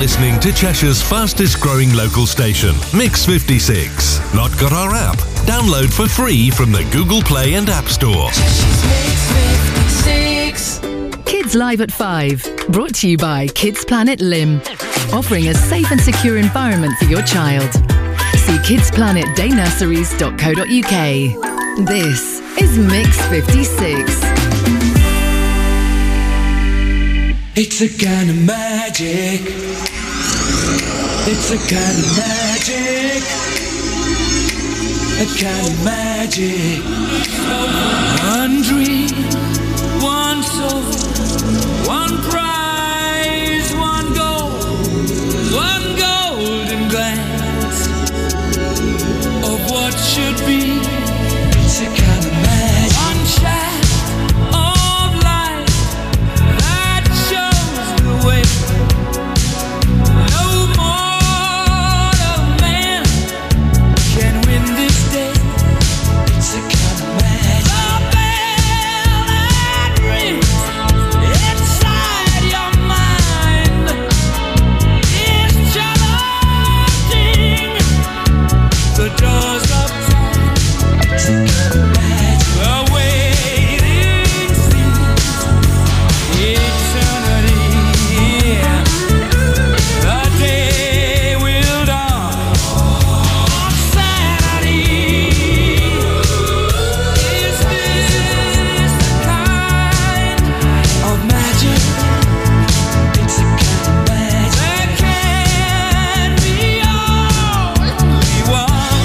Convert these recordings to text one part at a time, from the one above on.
listening to Cheshire's fastest growing local station, Mix 56. Not got our app? Download for free from the Google Play and App Store. Kids Live at 5. Brought to you by Kids Planet Lim. Offering a safe and secure environment for your child. See kidsplanetdaynurseries.co.uk. This is Mix 56. It's a kind of magic. It's a kind of magic. A kind of magic. One dream, one soul, one prize, one golden glance of what should be. It's a kind of magic. One shaft of light that shows the way. No mortal man can win this day. It's a kind of magic. The bell that rings inside your mind is challenging the doors of time. It's a kind of magic. The waiting seems eternity. The day will dawn on Saturday. Is this the kind of magic? It's a kind of magic. There can be only one.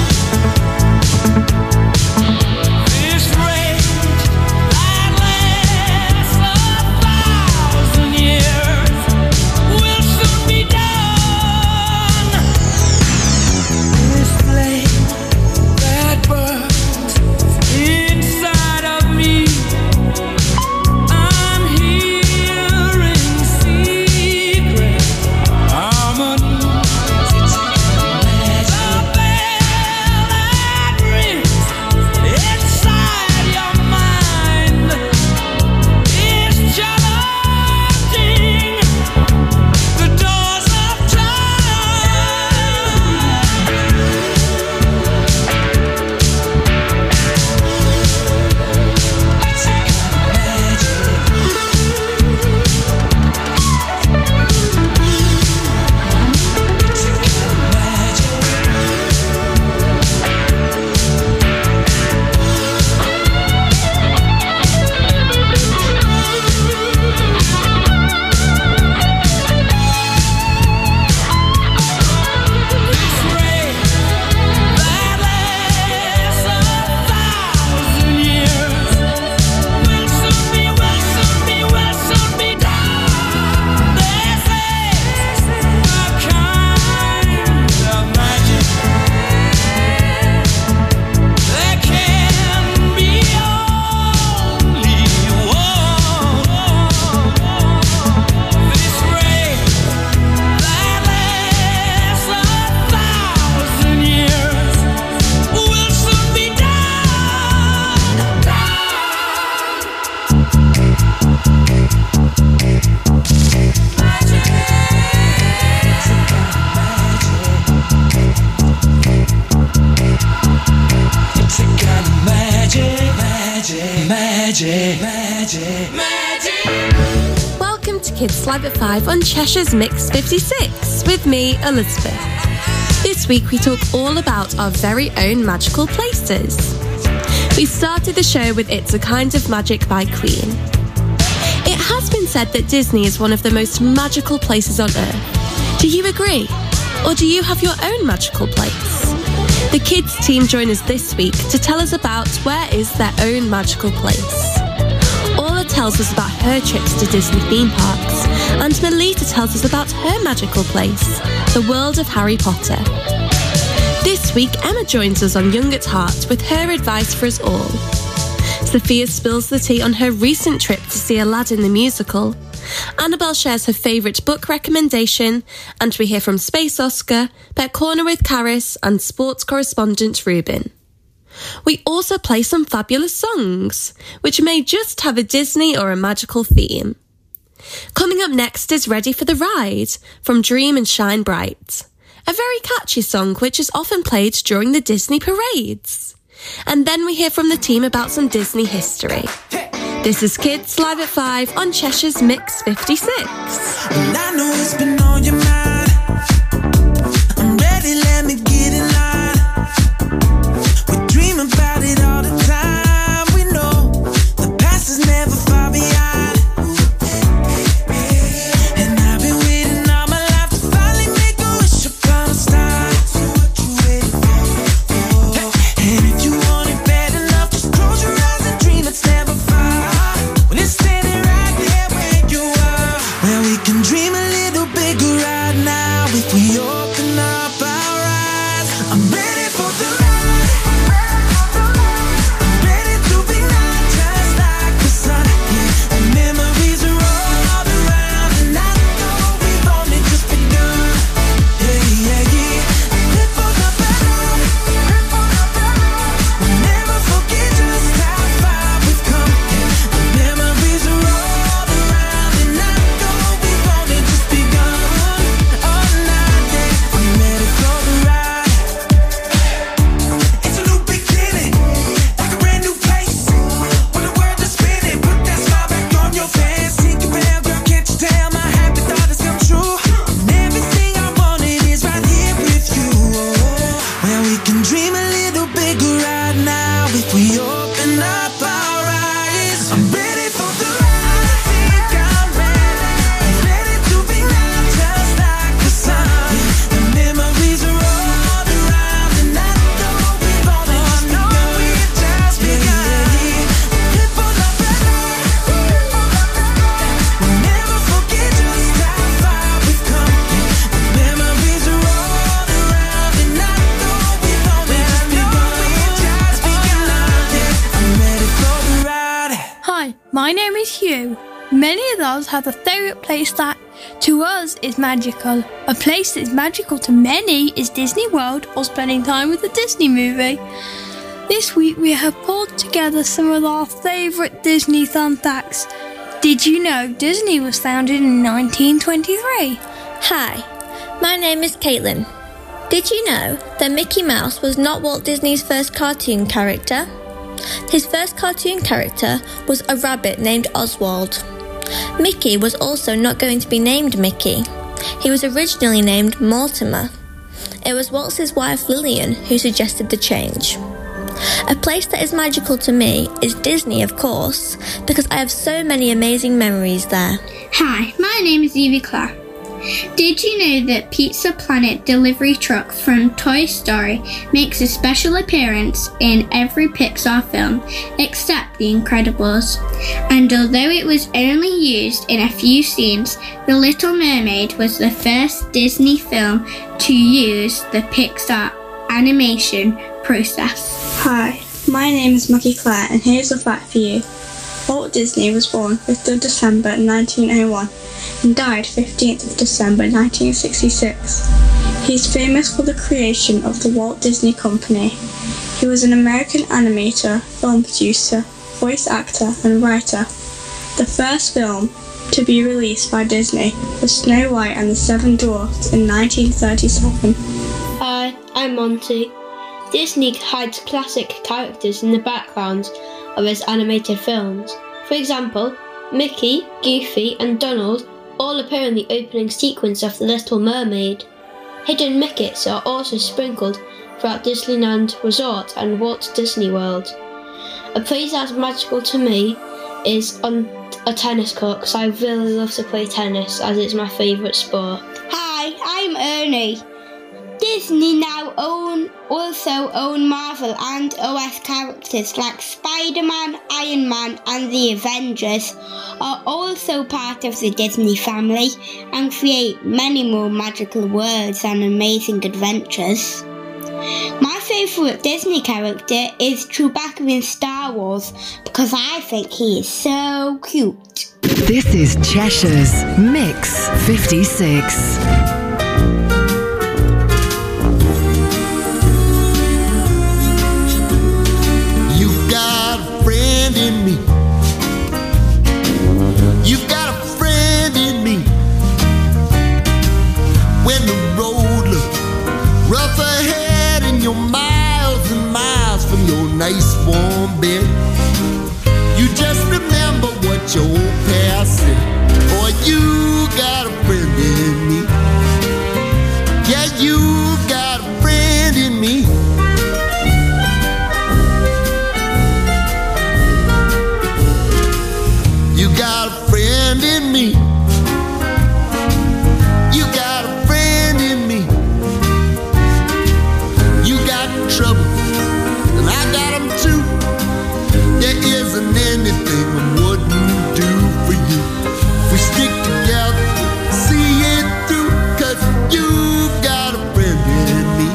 This rage that lasts 1,000 years will soon be done. This flame that burns inside of me, I'm hearing secret harmonies. It's a kind of magic. The bell that rings inside your mind is challenging the doors of time. It's a kind of magic. It's a kind of magic. This ray that lasts 1,000 years will soon be done. This is a kind of magic. There can be only one. This ray that lasts 1,000 years will soon be done. It's a kind of magic, magic. Welcome to Kids Live at 5 on Cheshire's Mix 56 with me, Elizabeth. This week we talk all about our very own magical places. We started the show with It's a Kind of Magic by Queen. It has been said that Disney is one of the most magical places on earth. Do you agree? Or do you have your own magical place? The kids team join us this week to tell us about where is their own magical place. Orla tells us about her trips to Disney theme parks, and Melita tells us about her magical place, the world of Harry Potter. This week, Emma joins us on Young at Heart with her advice for us all. Sophia spills the tea on her recent trip to see Aladdin the musical. Annabelle shares her favourite book recommendation, and we hear from Space Oscar, Pet Corner with Caris, and sports correspondent Ruben. We also play some fabulous songs, which may just have a Disney or a magical theme. Coming up next is Ready for the Ride from Dream and Shine Bright, a very catchy song which is often played during the Disney parades. And then we hear from the team about some Disney history. This is Kids Live at 5 on Cheshire's Mix 56. I know it's been on your mind. I'm ready, let me get in line. We dream about it all the time. We know the past is never far behind. And I've been waiting all my life to finally make a wish upon a star. So what you waiting for? And if you want it bad enough, just close your eyes and dream it's never far. When it's standing right there where you are, well, we can dream a little bigger right now if we open up our eyes. I'm ready for the ride. I'm ready to be not just like the sun. Yeah, the memories are all around, and I know we've only just begun. Yeah, yeah, yeah. Live for the better. We'll never forget just how far we've come. Yeah, the memories are all around, and I know we've only just begun. All night, yeah, I'm ready for the ride. It's a new beginning, like a brand new place. When the world is spinning, put that smile back on your face. Tinker Bell, girl, can't you tell my happy thought has come true? And everything I wanted is right here with you. Well, we can dream a little bigger right now if we open up our eyes. I'm ready for the ride. I think I'm ready. I'm ready to be not just like the sun. The memories are all around, and I know we've only just begun. Live for the better. We'll never forget just how far we've come. The memories are all around, and I know we've only just begun. I'm ready for the ride. Hi, my name is Hugh. Many of us have a favourite place that, to us, is magical. A place that is magical to many is Disney World or spending time with a Disney movie. This week we have pulled together some of our favourite Disney fun facts. Did you know Disney was founded in 1923? Hi, my name is Caitlin. Did you know that Mickey Mouse was not Walt Disney's first cartoon character? His first cartoon character was a rabbit named Oswald. Mickey was also not going to be named Mickey. He was originally named Mortimer. It was Walt's wife Lillian who suggested the change. A place that is magical to me is Disney, of course, because I have so many amazing memories there. Hi, my name is Evie Clark. Did you know that Pizza Planet delivery truck from Toy Story makes a special appearance in every Pixar film except The Incredibles? And although it was only used in a few scenes, The Little Mermaid was the first Disney film to use the Pixar animation process. Hi, my name is Maggie Clare, and here's a fact for you. Walt Disney was born 5th of December 1901 and died 15th of December 1966. He is famous for the creation of the Walt Disney Company. He was an American animator, film producer, voice actor and writer. The first film to be released by Disney was Snow White and the Seven Dwarfs in 1937. Hi, I'm Monty. Disney hides classic characters in the background of its animated films. For example, Mickey, Goofy and Donald all appear in the opening sequence of The Little Mermaid. Hidden Mickets are also sprinkled throughout Disneyland Resort and Walt Disney World. A place that's magical to me is on a tennis court because I really love to play tennis as it's my favourite sport. Hi, I'm Ernie. Disney now also own Marvel and OS characters like Spider-Man, Iron Man and the Avengers are also part of the Disney family and create many more magical worlds and amazing adventures. My favourite Disney character is Chewbacca in Star Wars because I think he is so cute. This is Cheshire's Mix 56. You've got a friend in me. You've got a friend the road looks rough ahead and you're miles and miles from your nice warm bed, you just remember what your old past said. Boy, you got a friend in me. Yeah, you got a friend in me. You got a friend in me. You got a friend in me. You got trouble, and I got them too. There isn't anything I wouldn't do for you. We stick together, see it through, 'cause you got a friend in me.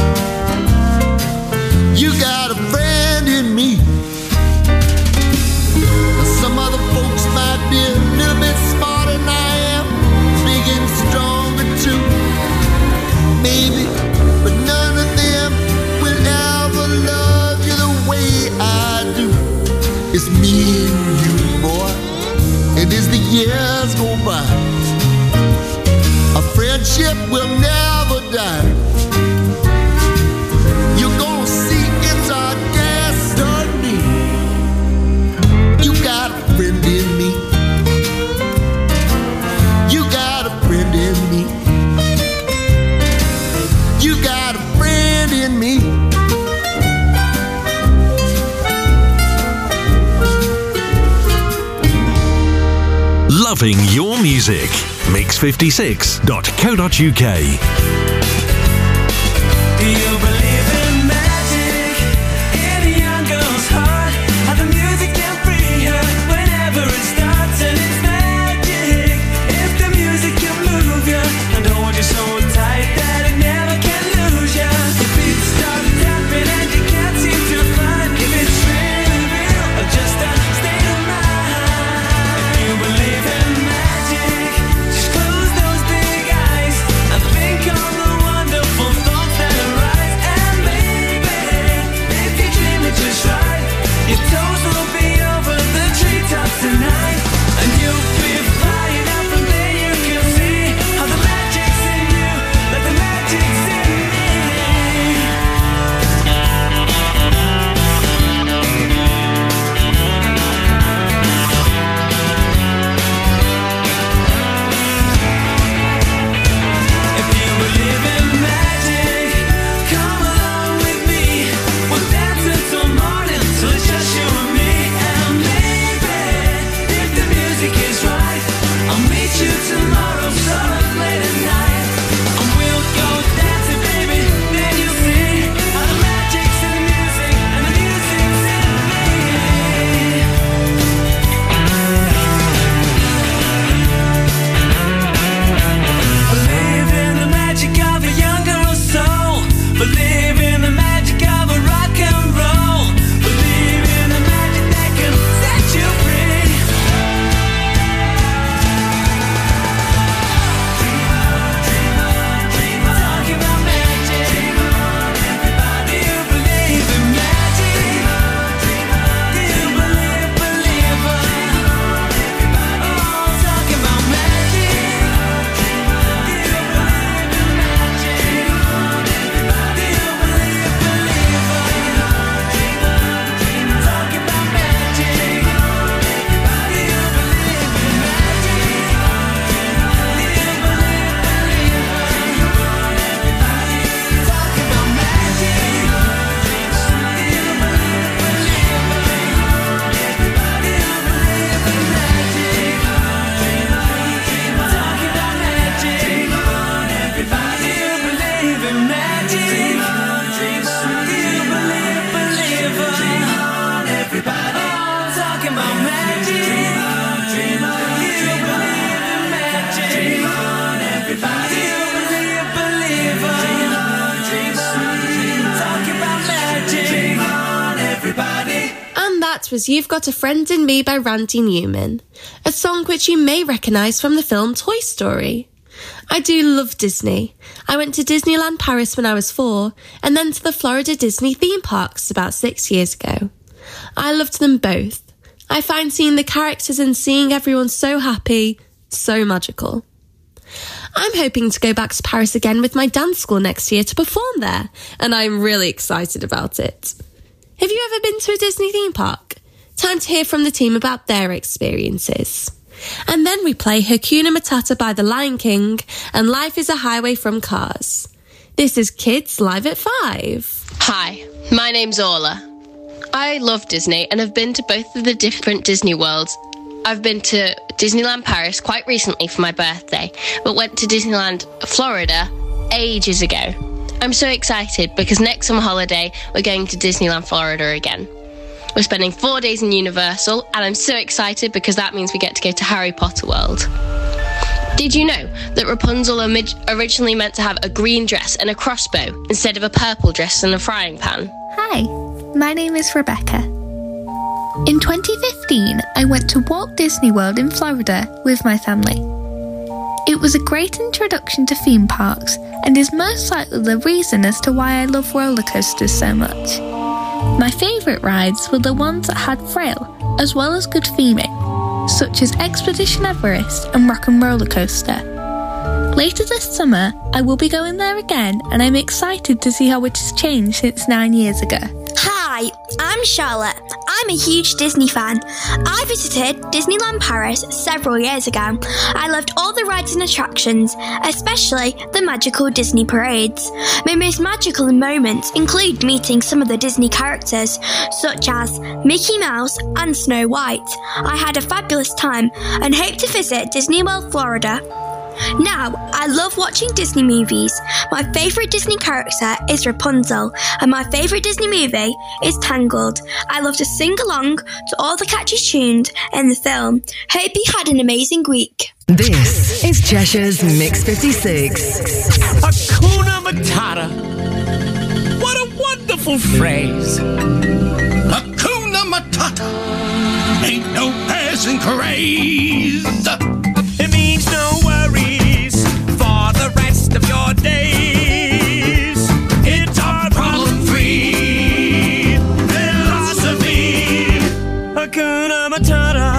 You got a friend in me. Now some other folks might be a little bit smarter than I am, big and stronger too, maybe, but none of them will ever love you the way I do. It's me and you, boy, and as the years go by, our friendship will never die. You're gonna see it's our destiny. You got a friend in me. You got a friend in me. You got a friend in me. Loving your music. Mix56.co.uk. Do you believe in magic in a young girl's heart? How the music can free her whenever it starts, and it's magic. If the music can move you and hold you so tight that it never can lose you. Your feet start tapping and you can't seem to find if it's really real or just a state of mind. If you believe in magic, just close those big eyes and think on the wonderful thoughts that arise. And maybe, if you dream it just right, your toes will be over the treetops tonight, and you'll be flying out from there. You can see how the magic's in you, like the magic's in me. If you believe in magic, come along with me. We'll dance until morning, till it's just you and me. And maybe, if the music is right, I'll meet you tomorrow, sort of late at night. And we'll go dancing, baby. Then you'll see how the magic's in the music, and the music's in me. Believe in the magic of a young girl's soul. Believe in the magic of a rock and roll. Believe in the magic that can set you free. Talking about magic. Do you believe in magic? Do you believe it? Oh, talking about magic. Do you believe in magic? Do you believe it? Talking about magic. Do you believe in magic? Do you believe Talking about magic. And that was You've Got a Friend in Me by Randy Newman, a song which you may recognise from the film Toy Story. I do love Disney. I went to Disneyland Paris when I was 4, and then to the Florida Disney theme parks about 6 years ago. I loved them both. I find seeing the characters and seeing everyone so happy so magical. I'm hoping to go back to Paris again with my dance school next year to perform there, and I'm really excited about it. Have you ever been to a Disney theme park? Time to hear from the team about their experiences. And then we play Hakuna Matata by The Lion King and Life is a Highway from Cars. This is Kids Live at 5. Hi, my name's Orla. I love Disney and have been to both of the different Disney worlds. I've been to Disneyland Paris quite recently for my birthday, but went to Disneyland Florida ages ago. I'm so excited because next summer holiday we're going to Disneyland Florida again. We're spending 4 days in Universal, and I'm so excited because that means we get to go to Harry Potter World. Did you know that Rapunzel originally meant to have a green dress and a crossbow instead of a purple dress and a frying pan? Hi, my name is Rebecca. In 2015, I went to Walt Disney World in Florida with my family. It was a great introduction to theme parks and is most likely the reason as to why I love roller coasters so much. My favourite rides were the ones that had thrill, as well as good theming, such as Expedition Everest and Rock 'n' Roller Coaster. Later this summer, I will be going there again, and I'm excited to see how it has changed since 9 years ago. Hi, I'm Charlotte. I'm a huge Disney fan. I visited Disneyland Paris several years ago. I loved all the rides and attractions, especially the magical Disney parades. My most magical moments include meeting some of the Disney characters, such as Mickey Mouse and Snow White. I had a fabulous time and hope to visit Disney World, Florida. Now, I love watching Disney movies. My favourite Disney character is Rapunzel, and my favourite Disney movie is Tangled. I love to sing along to all the catchy tunes in the film. Hope you had an amazing week. This is Cheshire's Mix 56. Hakuna Matata. What a wonderful phrase. Hakuna Matata. Ain't no passing craze. It means no worries for the rest of your days. It's our problem-free philosophy. Hakuna Matata.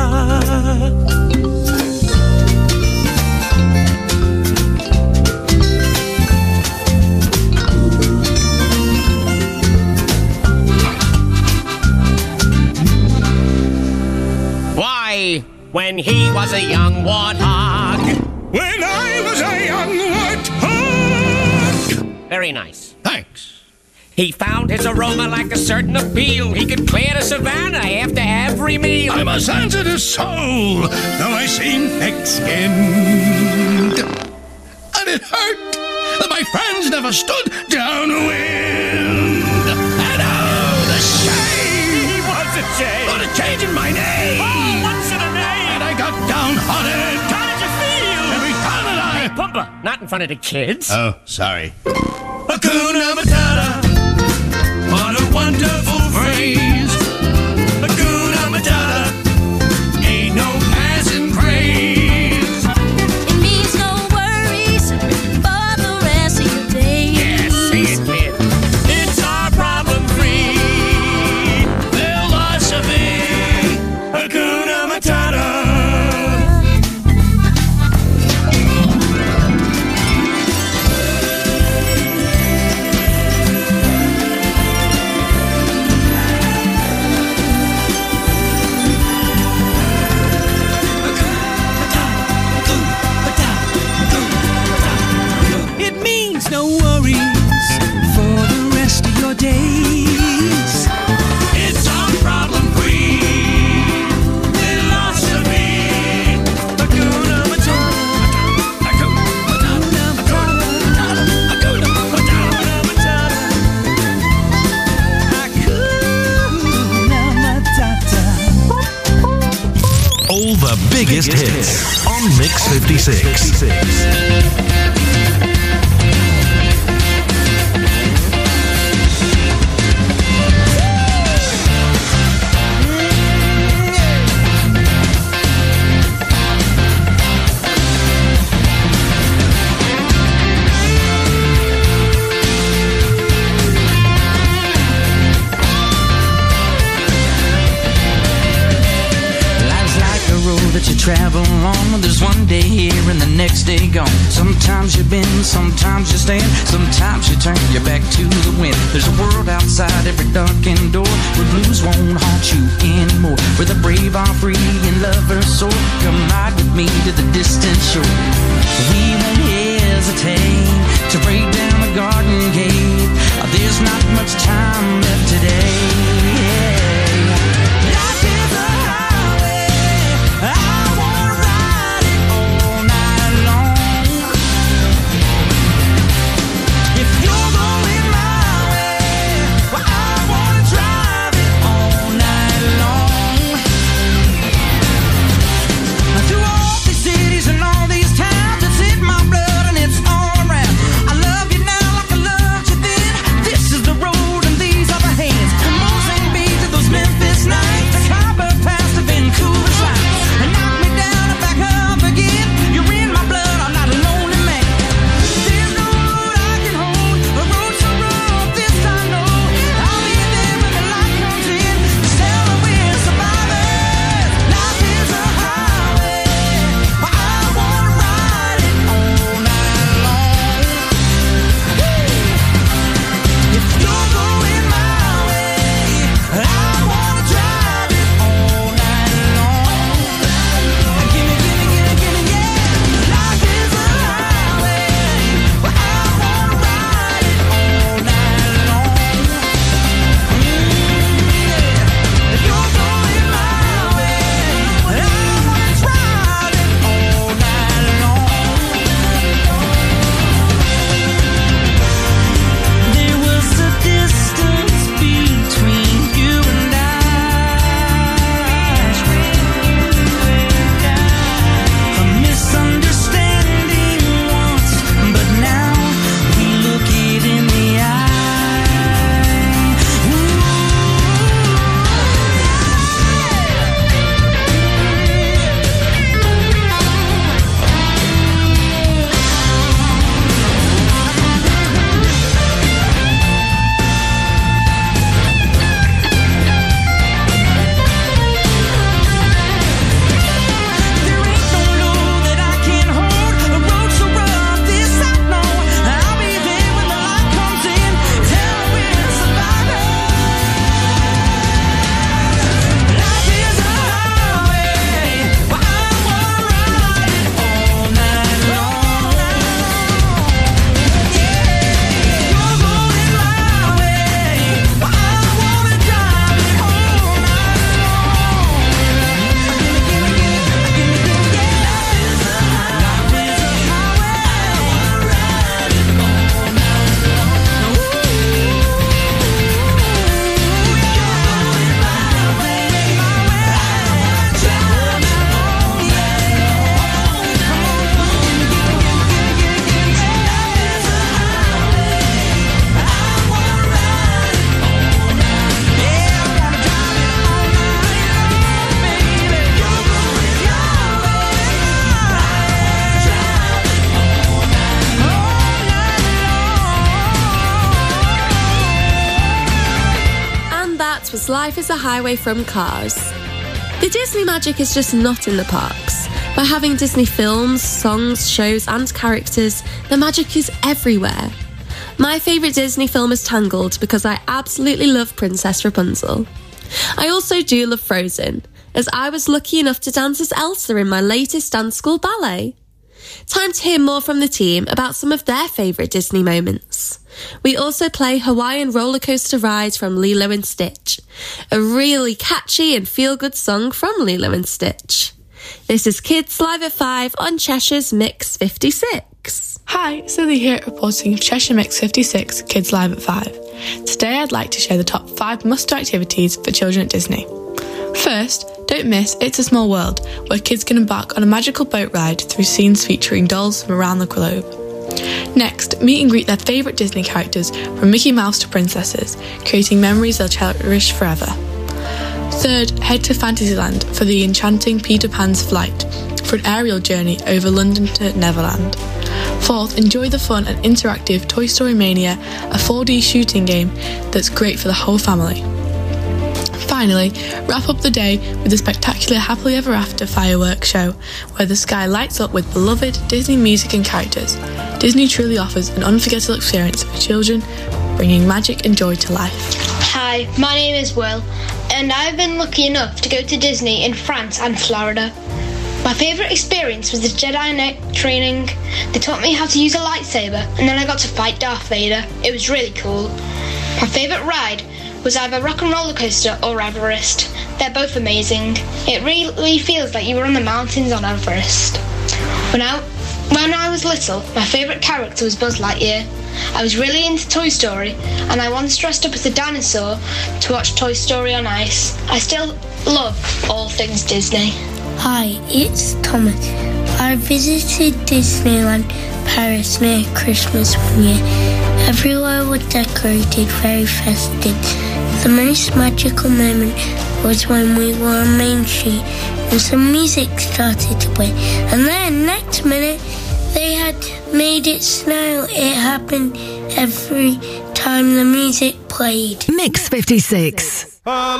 Why, when he was a young warthog. When I was a young warthog. Very nice. Thanks. He found his aroma like a certain appeal. He could clear the savannah after every meal. I'm a sensitive soul, though I seem thick-skinned. And it hurt that my friends never stood downwind. And oh, the shame! What's a change? Oh, the change in my name! Oh, what's in a name? And I got downhearted. How did you feel? Every time that I... Hey, Pumba, not in front of the kids. Oh, sorry. Hakuna Matata. What a wonderful phrase. Hakuna Matata. Ain't no passing craze. It means no worries for the rest of your days. Yes, sing it, kid. It's our problem-free philosophy. Hakuna Matata. It means no worries for the rest of your days. It's our problem-free philosophy. Hakuna Matata. Hakuna Matata. Hakuna Matata. Hakuna Matata. All the biggest hits on Mix 56. Life's like a road that you travel on. There's one day here and the next day gone. Sometimes you bend, sometimes you stand, sometimes you turn your back to the wind. There's a world outside every darkened door where blues won't haunt you anymore, where the brave are free and lovers soar. Come ride with me to the distant shore. We won't hesitate to break down the garden gate. There's not much time left today. Life is a highway, I wanna ride it all night long. If you're going my way, well, I wanna drive it all night long. Through all these cities and all these towns, it's in my blood and it's all around. I love you now like I loved you then. This is the road and these are the hands. Mozambique to those Memphis nights, the Khyber Pass to Vancouver sights. And knock me down and back up again. You're in my blood, I'm not a lonely man. There's no road I can hold, a road so rough, this I know. I'll be there when the light comes in, to tell her we're survivors. Life is a highway, I wanna ride it all night long. If you're going my way, I wanna drive it all night long. Gimme, gimme, gimme, gimme, yeah. Life is a highway, I wanna ride it all night long. If you're going my way, I wanna drive it all night long. There was a distance between you and a misunderstanding once, but now we look it in the eye. There ain't no load that I can't hold, a road so rough, this I know. I'll be there when the light comes in, tell her we're survivors. Life is a highway, I wanna ride it all night long. Yeah, you're going my way, I wanna drive it all night long. And that was Life is a Highway from Cars. The Disney magic is just not in the parks. By having Disney films, songs, shows and characters, the magic is everywhere. My favourite Disney film is Tangled because I absolutely love Princess Rapunzel. I also do love Frozen, as I was lucky enough to dance as Elsa in my latest dance school ballet. Time to hear more from the team about some of their favourite Disney moments. We also play Hawaiian Roller Coaster Ride from Lilo and Stitch, a really catchy and feel-good song from Lilo and Stitch. This is Kids Live at 5 on Cheshire's Mix 56. Hi, Silly here reporting Cheshire Mix 56 Kids Live at 5. Today I'd like to share the top 5 must-do activities for children at Disney. First, don't miss It's a Small World, where kids can embark on a magical boat ride through scenes featuring dolls from around the globe. Next, meet and greet their favourite Disney characters from Mickey Mouse to princesses, creating memories they'll cherish forever. Third, head to Fantasyland for the enchanting Peter Pan's Flight, for an aerial journey over London to Neverland. Fourth, enjoy the fun and interactive Toy Story Mania, a 4D shooting game that's great for the whole family. Finally, wrap up the day with a spectacular Happily Ever After fireworks show, where the sky lights up with beloved Disney music and characters. Disney truly offers an unforgettable experience for children, bringing magic and joy to life. Hi, my name is Will, and I've been lucky enough to go to Disney in France and Florida. My favourite experience was the Jedi Knight training. They taught me how to use a lightsaber, and then I got to fight Darth Vader. It was really cool. My favourite ride was either Rock and Roller Coaster or Everest. They're both amazing. It really feels like you were on the mountains on Everest. When I was little, my favourite character was Buzz Lightyear. I was really into Toy Story, and I once dressed up as a dinosaur to watch Toy Story on Ice. I still love all things Disney. Hi, it's Thomas. I visited Disneyland Paris near Christmas one year. Everywhere was decorated very festive. The most magical moment was when we were on Main Street and some music started to play. And then next minute they had made it snow. It happened every time the music played. Mix 56.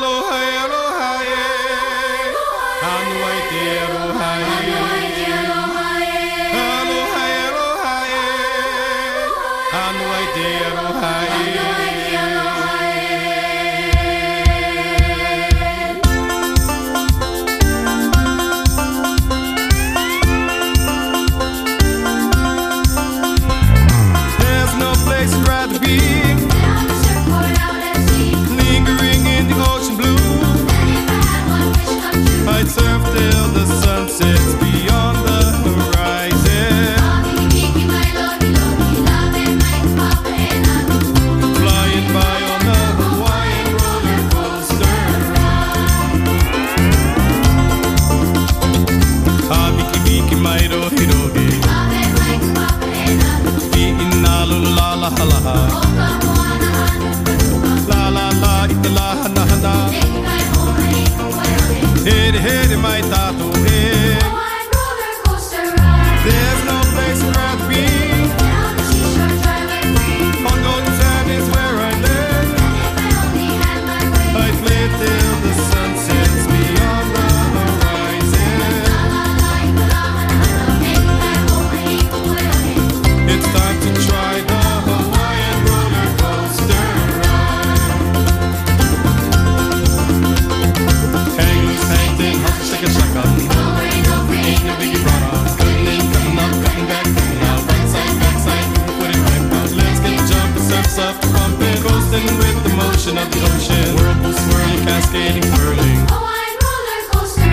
Surf till the sun sets beyond the horizon. Flying by on the Hawaiian roller coaster ride. Ah, Miki Miki Mairo Hiroge. Fi'inalu la la ha la ha. La la la ita la hana hana. Hit my tattoo. There's no place I'd rather be. On golden sand is where I live. I'd play till the sun sets beyond the horizon. It's time to try the Hawaiian roller coaster ride. Hang loose, hang thin, hop, shake a shaka. Ain't no biggie brother. Cutting in, cutting up, cutting back, cutting out. Right side, back side, put it right out. Let's get the jump, the surf's up, pumping, coasting with the motion of the ocean. Whirlpool swirling, cascading, whirling. Hawaiian roller coaster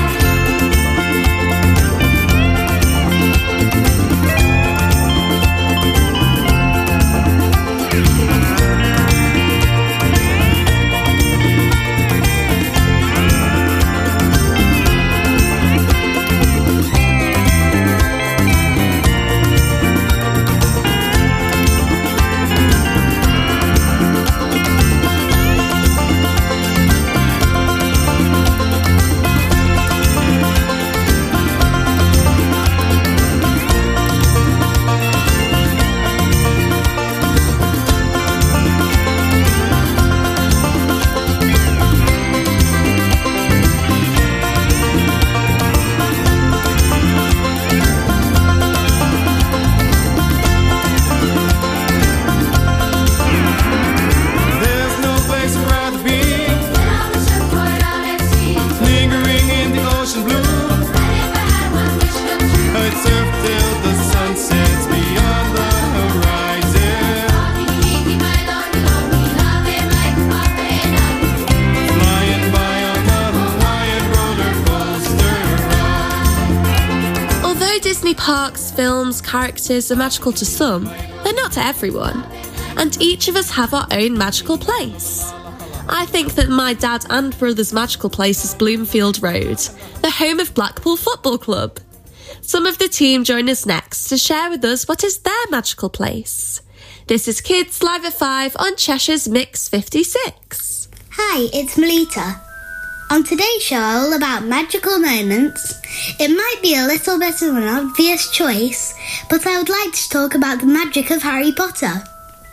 parks, films, characters are magical to some, they're not to everyone. And each of us have our own magical place. I think that my dad and brother's magical place is Bloomfield Road, the home of Blackpool Football Club. Some of the team join us next to share with us what is their magical place. This is Kids Live at 5 on Cheshire's Mix 56. Hi, it's Melita. On today's show, all about magical moments. It might be a little bit of an obvious choice, but I would like to talk about the magic of Harry Potter.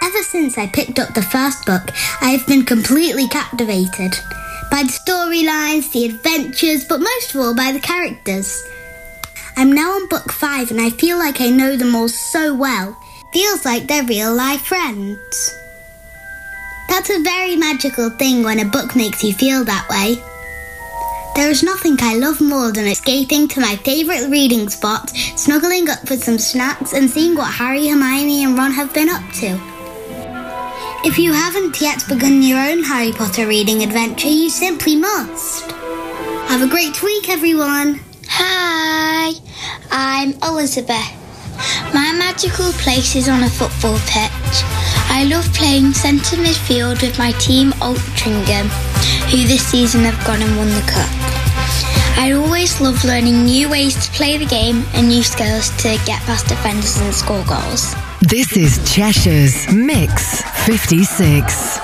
Ever since I picked up the first book, I have been completely captivated by the storylines, the adventures, but most of all by the characters. I'm now on book 5 and I feel like I know them all so well. Feels like they're real-life friends. That's a very magical thing when a book makes you feel that way. There is nothing I love more than escaping to my favourite reading spot, snuggling up with some snacks and seeing what Harry, Hermione and Ron have been up to. If you haven't yet begun your own Harry Potter reading adventure, you simply must. Have a great week, everyone. Hi, I'm Elizabeth. My magical place is on a football pitch. I love playing centre midfield with my team Altrincham, who this season have gone and won the cup. I always love learning new ways to play the game and new skills to get past defenders and score goals. This is Cheshire's Mix 56.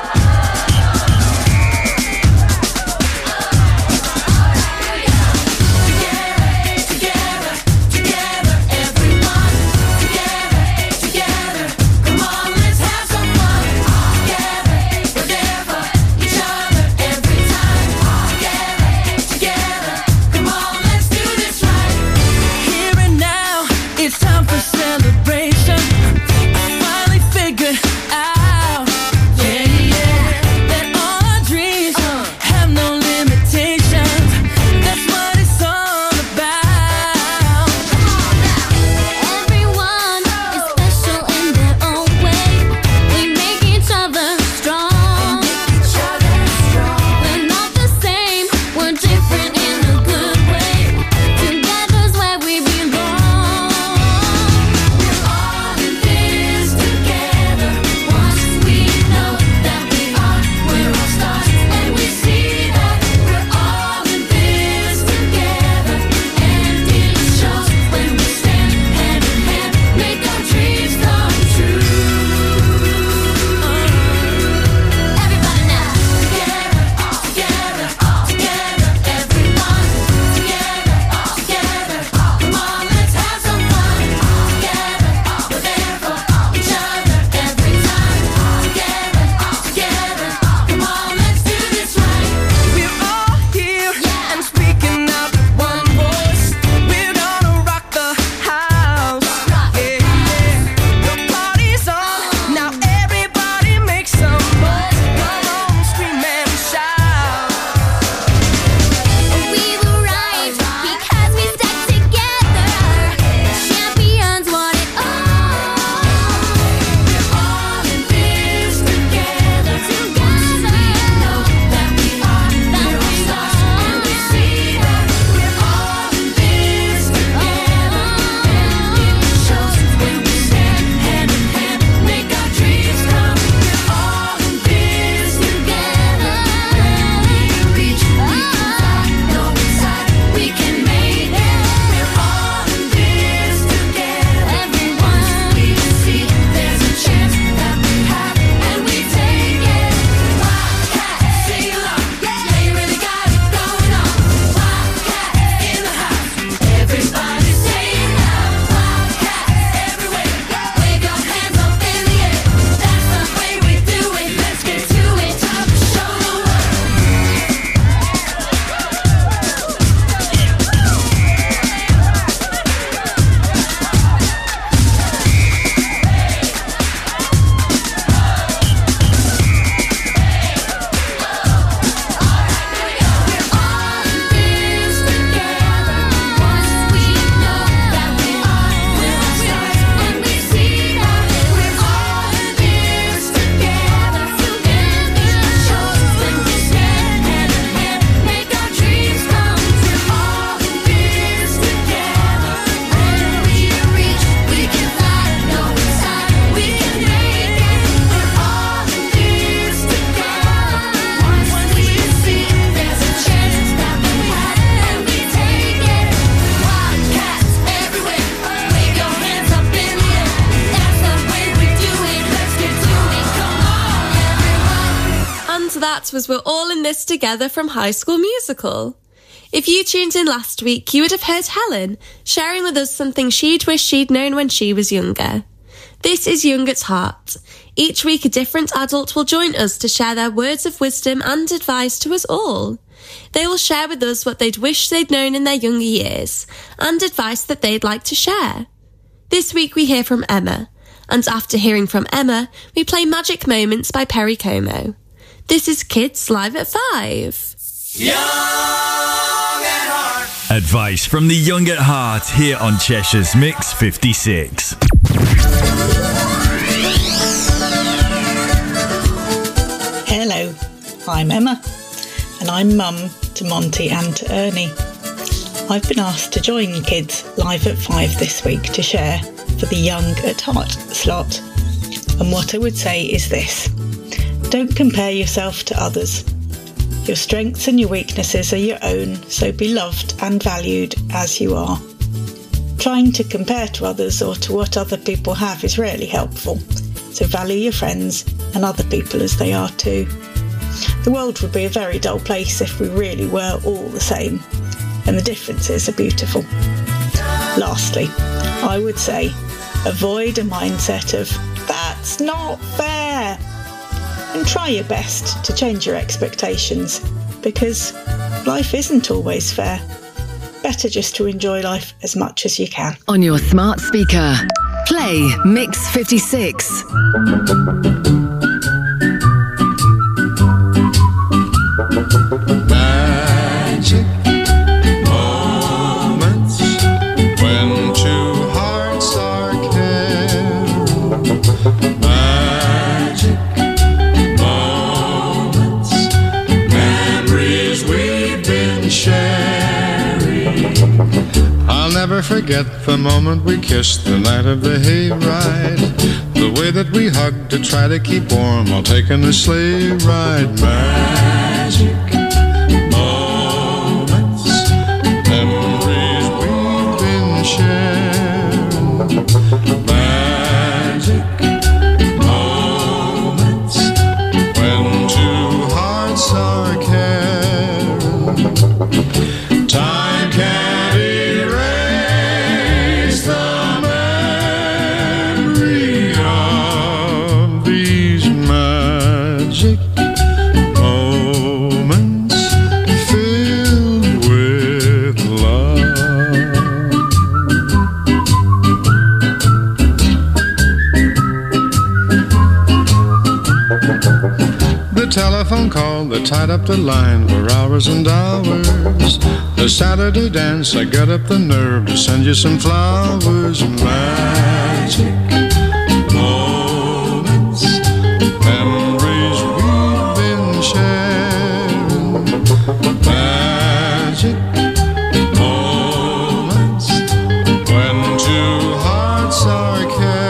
That was We're All in This Together from High School Musical. If you tuned in last week, you would have heard Helen sharing with us something she'd wished she'd known when she was younger. This is Young at Heart. Each week a different adult will join us to share their words of wisdom and advice to us all. They will share with us what they'd wish they'd known in their younger years and advice that they'd like to share. This week we hear from Emma, and after hearing from Emma, we play Magic Moments by Perry Como. This is Kids Live at 5. Young at heart. Advice from the young at heart here on Cheshire's Mix 56. Hello, I'm Emma, and I'm mum to Monty and to Ernie. I've been asked to join Kids Live at 5 this week to share for the Young at Heart slot. And what I would say is this: don't compare yourself to others. Your strengths and your weaknesses are your own, so be loved and valued as you are. Trying to compare to others or to what other people have is rarely helpful, so value your friends and other people as they are too. The world would be a very dull place if we really were all the same, and the differences are beautiful. Lastly, I would say avoid a mindset of "that's not fair," and try your best to change your expectations, because life isn't always fair. Better just to enjoy life as much as you can. On your smart speaker, play Mix 56. Magic moments when two hearts are caring. Magic moments, memories we've been sharing. I'll never forget the moment we kissed the night of the hayride. The way that we hugged to try to keep warm while taking a sleigh ride. Magic moments, memories we've been sharing. Magic moments when two hearts are caring. Time can't erase the memory of these magic moments filled with love. The telephone call that tied up the line for hours and hours. The Saturday dance, I got up the nerve to send you some flowers. Magic moments, memories we've been sharing. Magic moments when two hearts are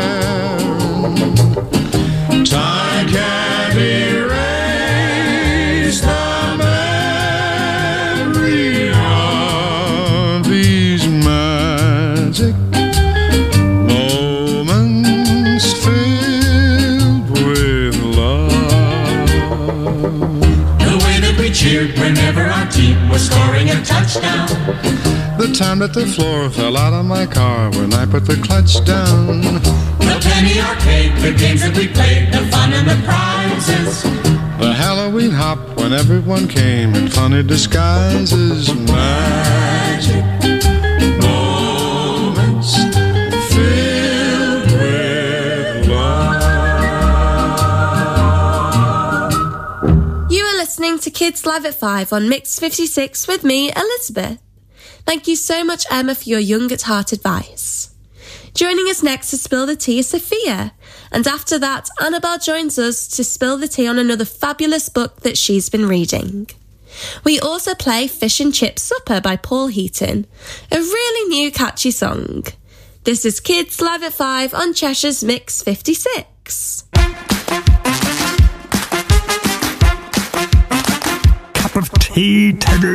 caring. Time can't erase the memory of these magic moments filled with love. The way that we cheered whenever our team was scoring a touchdown. The time that the floor fell out of my car when I put the clutch down. The penny arcade, the games that we played, the fun and the prizes. The Halloween hop when everyone came in funny disguises. Magic moments filled with love. You are listening to Kids Live at 5 on Mix 56 with me, Elizabeth. Thank you so much, Emma, for your young at heart advice. Joining us next to spill the tea is Sophia, and after that, Annabelle joins us to spill the tea on another fabulous book that she's been reading. We also play Fish and Chip Supper by Paul Heaton, a really new catchy song. This is Kids Live at 5 on Cheshire's Mix 56. Cup of tea, Teddy.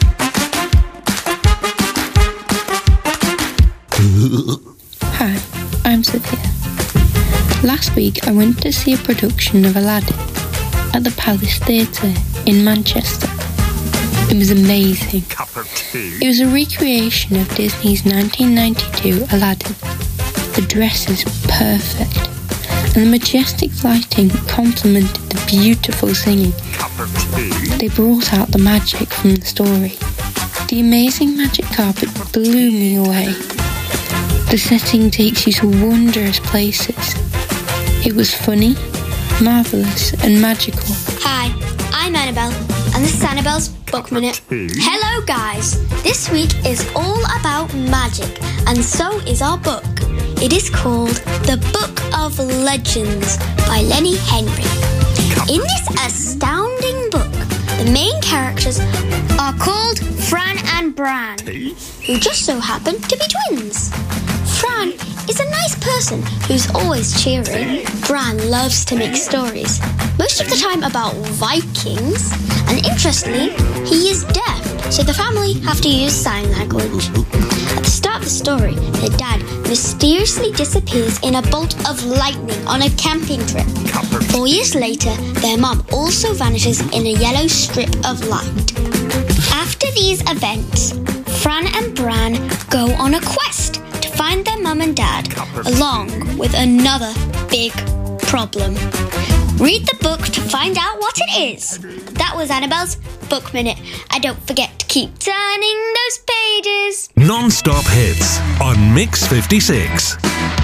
Hi, I'm Sophia. Last week I went to see a production of Aladdin at the Palace Theatre in Manchester. It was amazing. Cup of tea. It was a recreation of Disney's 1992 Aladdin. The dresses were perfect, and the majestic lighting complemented the beautiful singing. They brought out the magic from the story. The amazing magic carpet blew me away. The setting takes you to wondrous places. It was funny, marvellous and magical. Hi, I'm Annabelle, and this is Annabelle's Book Minute. Hello guys! This week is all about magic, and so is our book. It is called The Book of Legends by Lenny Henry. In this astounding book, the main characters are called Fran and Bran, who just so happen to be twins. Fran is a nice person who's always cheering. Bran loves to make stories, most of the time about Vikings, and interestingly, he is deaf, so the family have to use sign language. At the start of the story, their dad mysteriously disappears in a bolt of lightning on a camping trip. 4 years later, their mum also vanishes in a yellow strip of light. After these events, Fran and Bran go on a quest to find their mum and dad, along with another big problem. Read the book to find out what it is. That was Annabelle's Book Minute. And don't forget to keep turning those pages. Non-stop hits on Mix 56.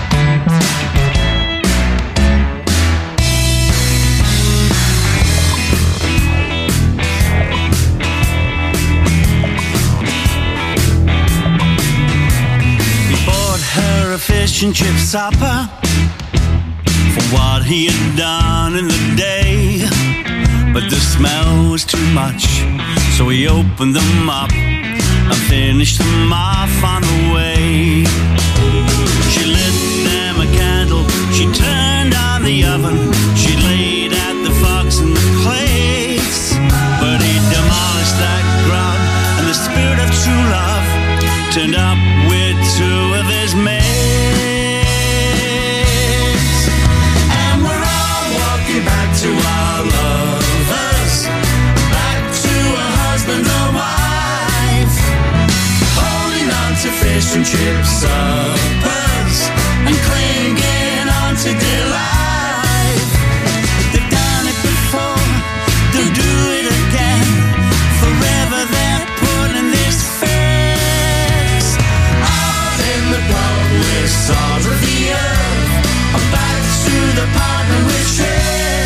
He bought her a fish and chip supper for what he had done in the day, but the smell was too much, so he opened them up and finished them off on the way. She lit them a candle, she turned on the oven, she laid out the forks and the plates, but he demolished that grub, and the spirit of true love turned up with two of his mates. Back to our lovers, back to a husband or wife, holding on to fish and chip suppers and clinging on to dear life. They've done it before, they'll do it again, forever they're putting this face. Out in the pub with salt of the earth, back to the partner with share.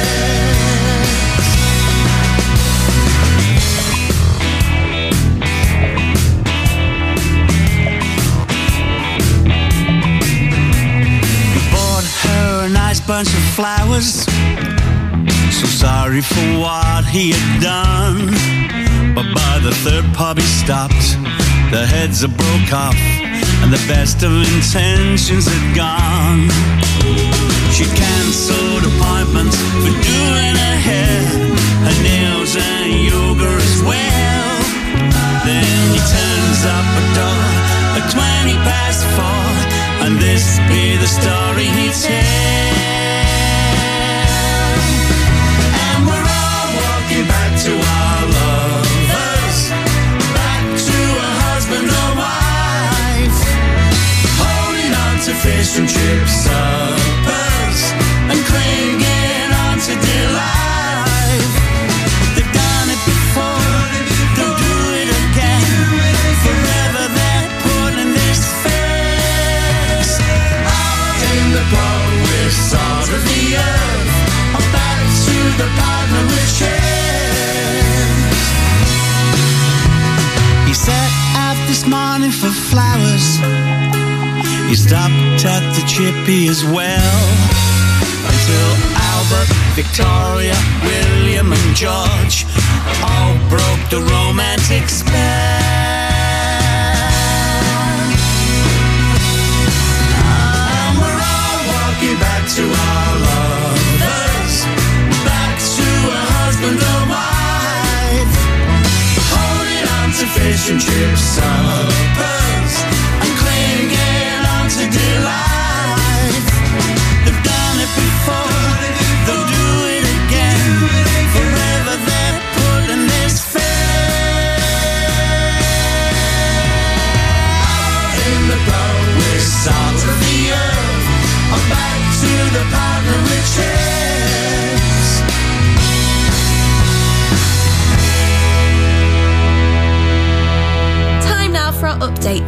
Bunch of flowers, so sorry for what he had done, but by the third pub he stopped, the heads are broke off and the best of intentions had gone. She cancelled appointments for doing her hair, her nails and yoga as well. Then he turns up a door at 4:20, and this be the story he tells. Back to our lovers, back to a husband or wife, holding on to fish and chip suppers and clinging on to dear life. They've done it before, they'll do it again, forever they're putting this face. Out in the pub with salt of the earth, back to the partner with share. Set out this morning for flowers. He stopped at the Chippy as well, until Albert, Victoria, William and George all broke the romantic spell. And we're all walking back to our lovers, back to a husband or wife, holding on to fish and chip suppers and clinging on to dear life. They've done it before, they'll do it again, forever they're putting this face. Out in the pub with salt of the earth, back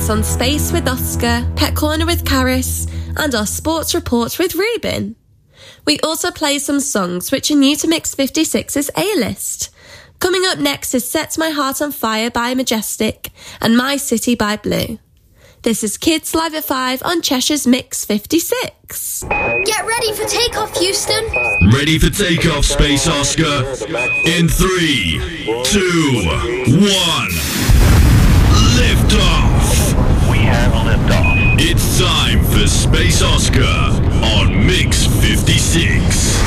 us on Space with Oscar, Pet Corner with Karis, and our Sports Report with Ruben. We also play some songs which are new to Mix 56's A-list. Coming up next is Sets My Heart on Fire by Majestic and My City by Blue. This is Kids Live at 5 on Cheshire's Mix 56. Get ready for takeoff, Houston. Ready for takeoff, Space Oscar. In 3, 2, 1. Lift off. We have liftoff. It's time for Space Oscar on Mix 56.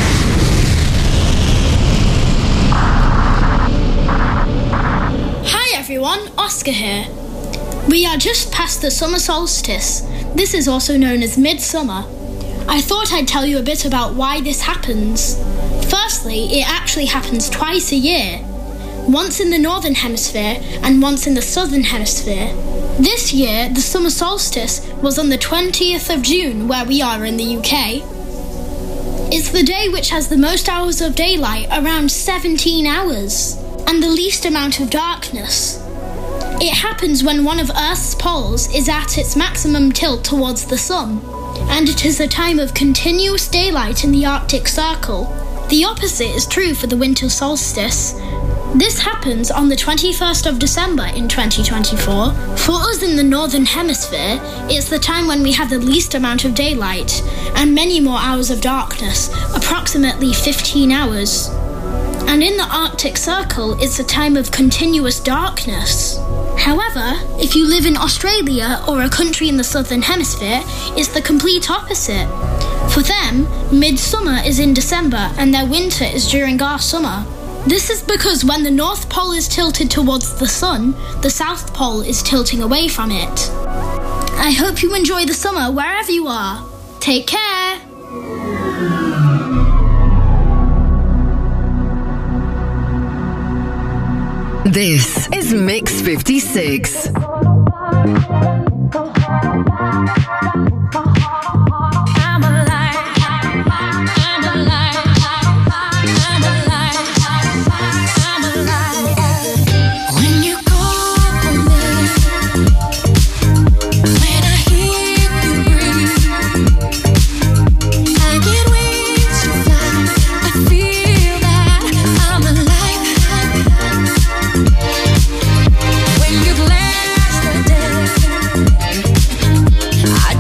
Hi everyone, Oscar here. We are just past the summer solstice. This is also known as midsummer. I thought I'd tell you a bit about why this happens. Firstly, it actually happens twice a year. Once in the northern hemisphere and once in the southern hemisphere. This year, the summer solstice was on the 20th of June, where we are in the UK. It's the day which has the most hours of daylight, around 17 hours, and the least amount of darkness. It happens when one of Earth's poles is at its maximum tilt towards the sun, and it is a time of continuous daylight in the Arctic Circle. The opposite is true for the winter solstice. This happens on the 21st of December in 2024. For us in the Northern Hemisphere, it's the time when we have the least amount of daylight and many more hours of darkness, approximately 15 hours. And in the Arctic Circle, it's a time of continuous darkness. However, if you live in Australia or a country in the Southern Hemisphere, it's the complete opposite. For them, midsummer is in December and their winter is during our summer. This is because when the North Pole is tilted towards the sun, the South Pole is tilting away from it. I hope you enjoy the summer wherever you are. Take care! This is Mix 56. I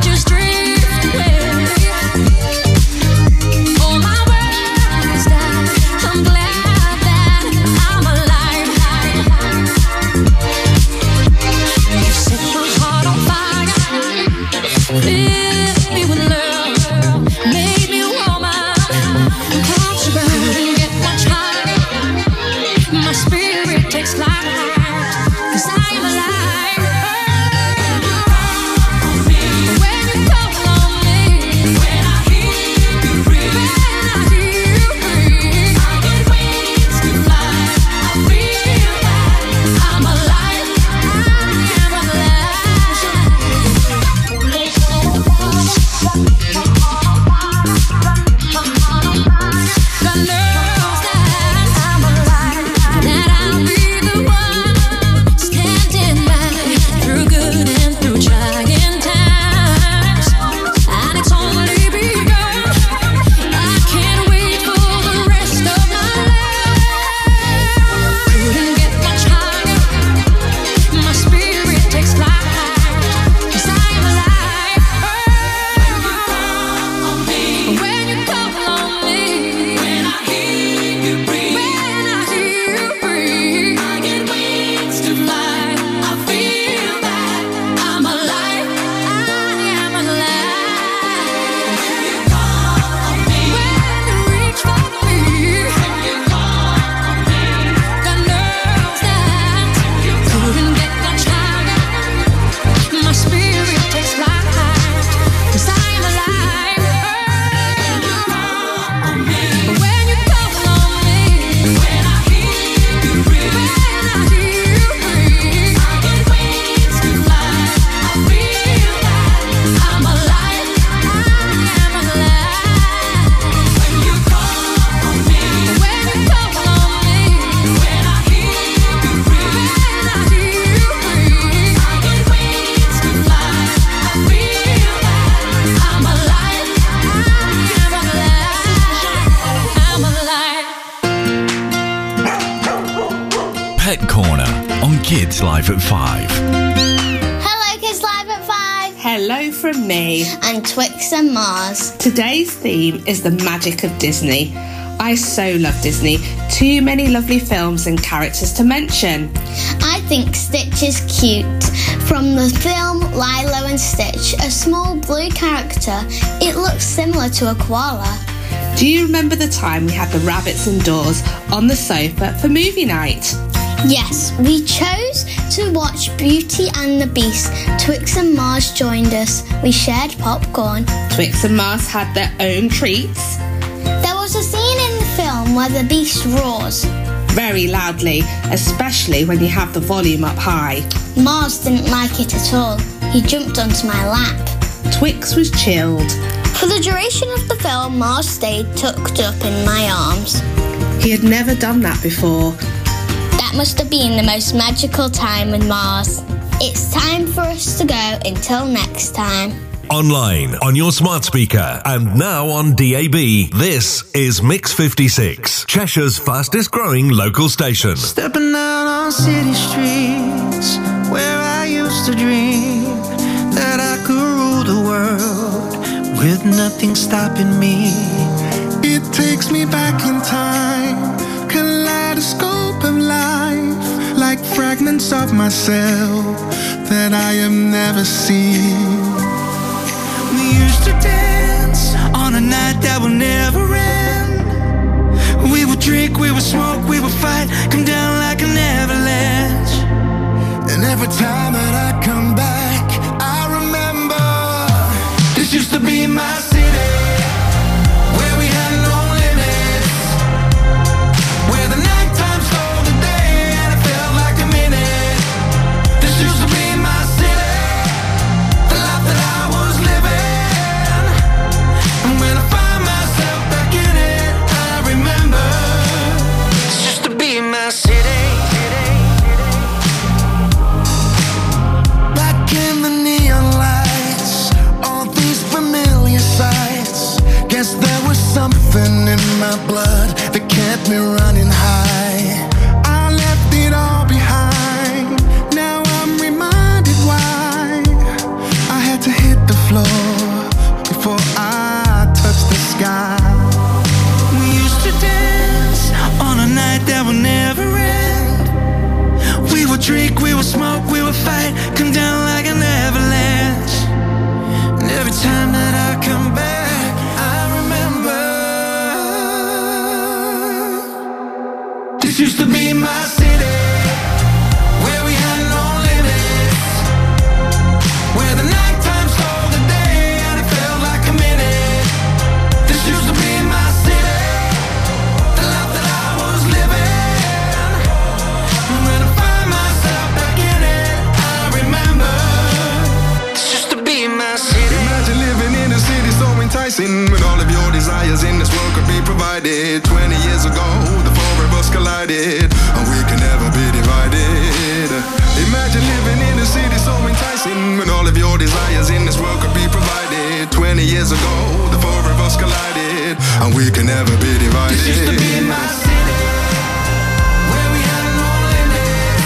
Pet Corner on Kids Live at 5. Hello, Kids Live at 5. Hello from me. And Twix and Mars. Today's theme is the magic of Disney. I so love Disney. Too many lovely films and characters to mention. I think Stitch is cute. From the film Lilo and Stitch, a small blue character, it looks similar to a koala. Do you remember the time we had the rabbits indoors on the sofa for movie night? Yes, we chose to watch Beauty and the Beast. Twix and Mars joined us. We shared popcorn. Twix and Mars had their own treats. There was a scene in the film where the Beast roars. Very loudly, especially when you have the volume up high. Mars didn't like it at all. He jumped onto my lap. Twix was chilled. For the duration of the film, Mars stayed tucked up in my arms. He had never done that before. That must have been the most magical time with Mars. It's time for us to go until next time. Online, on your smart speaker, and now on DAB, this is Mix 56, Cheshire's fastest growing local station. Stepping out on city streets where I used to dream that I could rule the world with nothing stopping me. It takes me back in time, kaleidoscope of life, like fragments of myself that I have never seen. We used to dance on a night that will never end. We would drink, we would smoke, we would fight, come down like an avalanche. And every time that I come back, I remember this used to be my city, where we had no limits, where the nighttime stole the day and it felt like a minute. This used to be my city, the life that I was living. And when I find myself back in it, I remember this used to be my city. back in the neon lights, all these familiar sights. Guess there was something in my blood that kept me running high. I left it all behind. Now I'm reminded why I had to hit the floor before I touched the sky. We used to dance on a night that will never end. We would drink, we would smoke, we would fight, come down like an avalanche. And every time that I come back, I remember this used to be my city, where we had no limits, where the nighttime stole the day and it felt like a minute. This used to be my city, the life that I was living. And when I find myself back in it, I remember this used to be my city. Imagine living in a city so enticing, when all of your desires in this world could be provided. 20 years ago, the four of us collided, and we can never be divided. Imagine living in a city so enticing, when all of your desires in this world could be provided. 20 years ago, the four of us collided, and we can never be divided. This used to be my city, where we had no limits,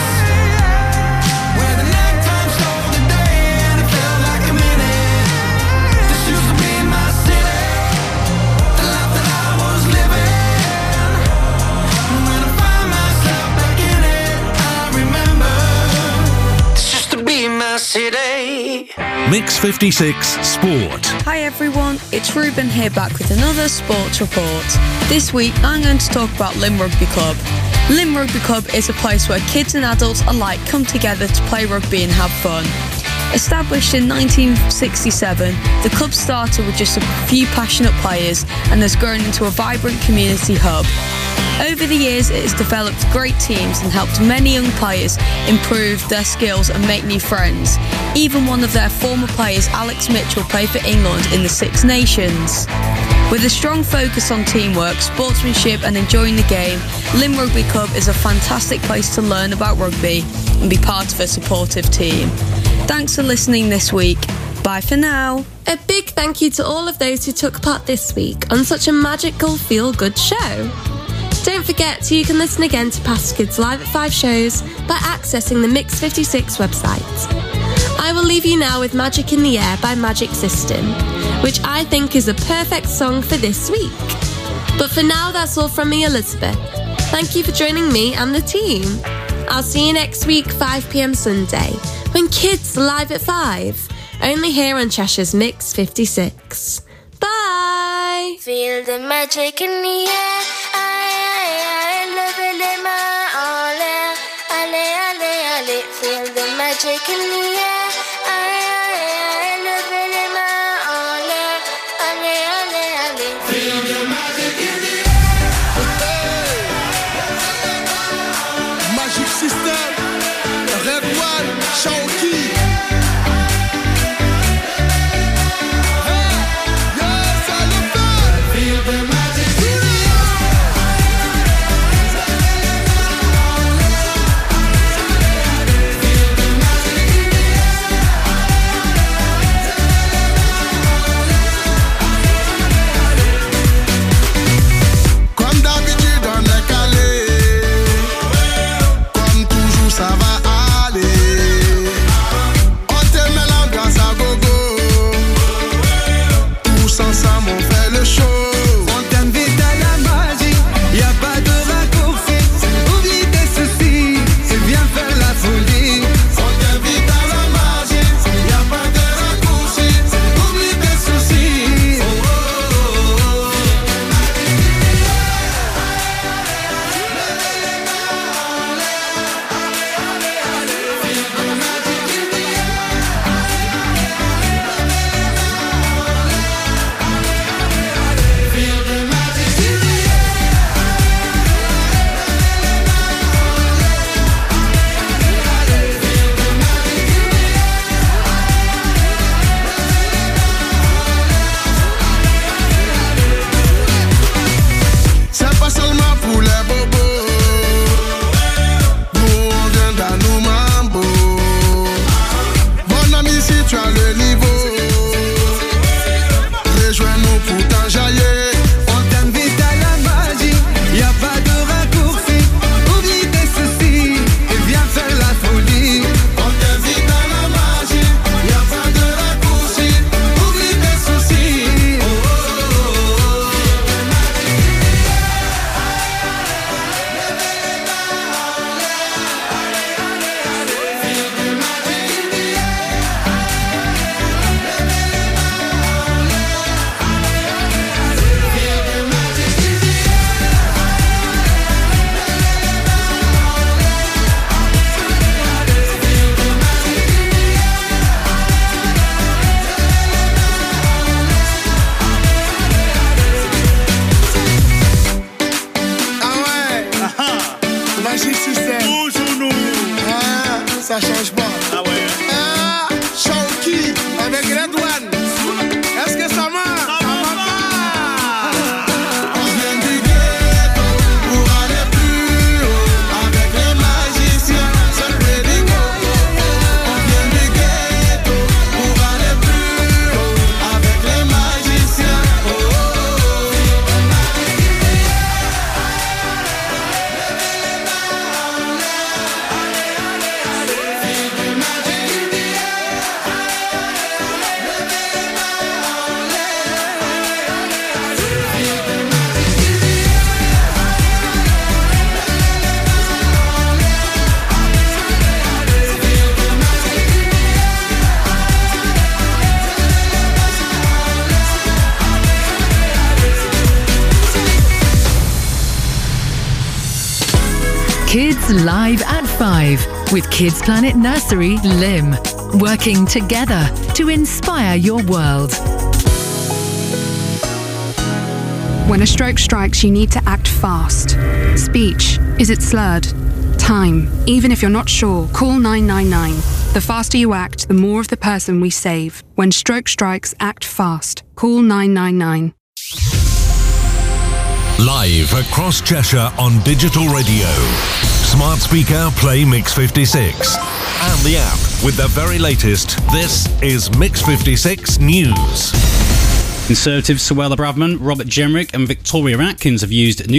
where the nighttime stole the day and it felt like a minute. This used to be my city, the life that I was living. And when I find myself back in it, I remember this used to be my city. Mix 56 Sport. Hi everyone, it's Ruben here back with another sports report. This week I'm going to talk about Lymm Rugby Club. Lymm Rugby Club is a place where kids and adults alike come together to play rugby and have fun. Established in 1967, the club started with just a few passionate players and has grown into a vibrant community hub. Over the years, it has developed great teams and helped many young players improve their skills and make new friends. Even one of their former players, Alex Mitchell, played for England in the Six Nations. With a strong focus on teamwork, sportsmanship and enjoying the game, Lymm Rugby Club is a fantastic place to learn about rugby and be part of a supportive team. Thanks for listening this week. Bye for now. A big thank you to all of those who took part this week on such a magical feel-good show. Don't forget you can listen again to past Kids Live at 5 shows by accessing the Mix 56 website. I will leave you now with Magic in the Air by Magic System, which I think is a perfect song for this week. But for now, that's all from me, Elizabeth. Thank you for joining me and the team. I'll see you next week, 5 p.m. Sunday, when Kids Live at 5, only here on Cheshire's Mix 56. Bye! Feel the magic in the air. Levez les mains en l'air. Allez, allez, allez. Feel the magic in the air. Levez les mains en l'air. Allez, allez, allez. Feel the magic in the air. Magic System, Red One, Shawty. Ça change pas. Ah ouais. Ah, Shawty avec Red One. Est-ce que ça marche? Ça marche pas. On vient du ghetto pour aller plus haut. Avec les magiciens, c'est le Ready Go. On vient du ghetto pour aller plus haut. Avec les magiciens. Oh, oh, oh. Kids Live at 5 with Kids Planet Nursery Lim. Working together to inspire your world. When a stroke strikes, you need to act fast. Speech, is it slurred? Time, even if you're not sure, call 999. The faster you act, the more of the person we save. When stroke strikes, act fast. Call 999. Live across Cheshire on digital radio. Smart speaker, play Mix 56. And the app with the very latest. This is Mix 56 News. Conservatives Suella Braverman, Robert Jenrick and Victoria Atkins have used new